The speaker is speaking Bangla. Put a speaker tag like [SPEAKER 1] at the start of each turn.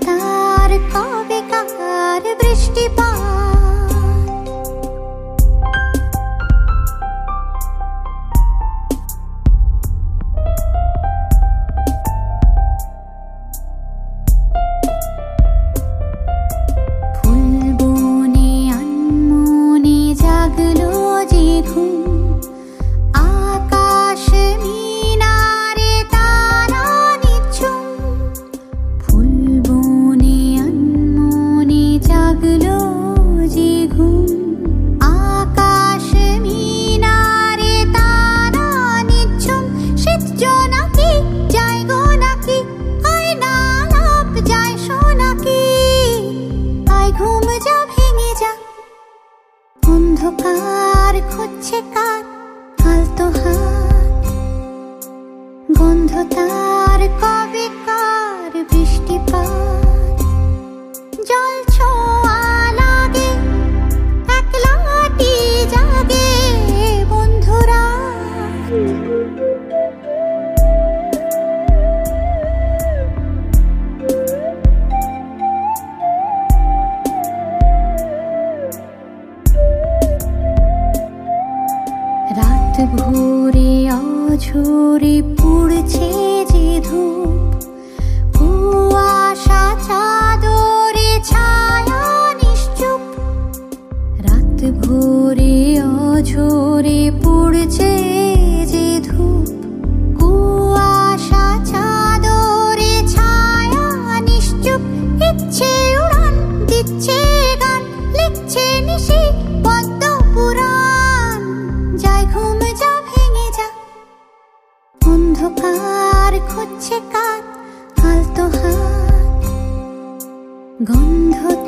[SPEAKER 1] তার কবেকার বৃষ্টিপাত। ফুলবনে আনমনে জাগলো যে ঘুম, আকাশ মিনারে তারা নিঝুম। ফুলবনে আনমনে জাগলো যে ঘুম, আকাশ মিনারে তারা নিঝুম। শীত জোনাকি যায় গো নাকি, আয়না আলাপ যায় শোনাকি। আয় ঘুম যা ভেঙে যা, অন্ধকার খুঁজছে কার আলতো হাত। গন্ধ তার কবেকার বৃষ্টিপাত। জল ছোঁয়া লাগে, একলাটি জাগে বন্ধুরা। রাত ভোরে অঝোরে পুড়ছে যে ধূপ, কুয়াশা চাদরে ছায়া নিশ্চুপ। রাত ভোরে অঝোরে পুড়ছে যে ধূপ, কুয়াশা চাদরে ছায়া নিশ্চুপ। ইচ্ছে উড়ান দিচ্ছে গান, লিখছে নিশি পদ্ম পুরাণ। যায় ঘুম যা ভেঙে যা, অন্ধকার খুঁজছে কার আলতো হাত। গন্ধ